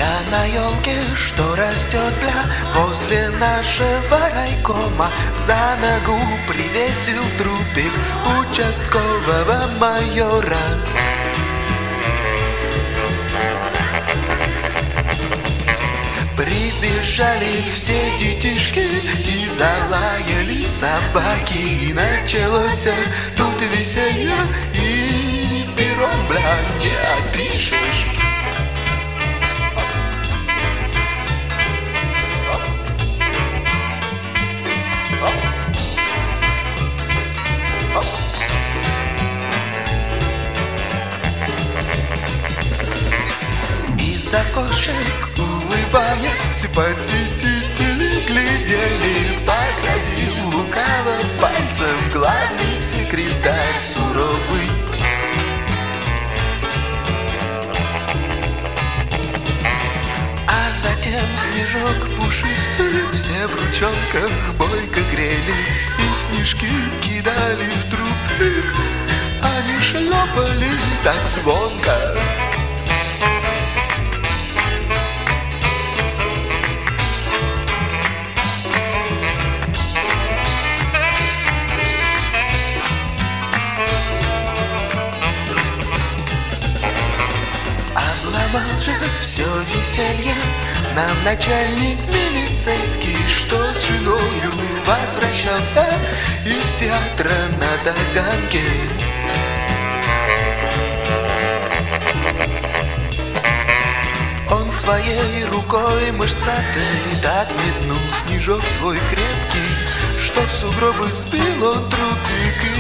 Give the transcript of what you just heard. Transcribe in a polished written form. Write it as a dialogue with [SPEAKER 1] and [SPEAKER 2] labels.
[SPEAKER 1] Я на елке, что растет возле нашего райкома, за ногу привесил трупик участкового майора. Прибежали все детишки и залаяли собаки, и началось тут веселье, и пером, бля, не опишешь. Из окошек, улыбаясь, посетители глядели, погрозил лукаво пальцем главный секретарь суровый. А затем снежок пушистый все в ручонках бойко грели, и снежки кидали в трупик, они шлепали так звонко. Обломал же все веселье нам начальник милицейский, что с женою возвращался из театра на Таганке. Он своей рукой мышцатой так метнул снежок свой крепкий, что в сугробы сбил он трупик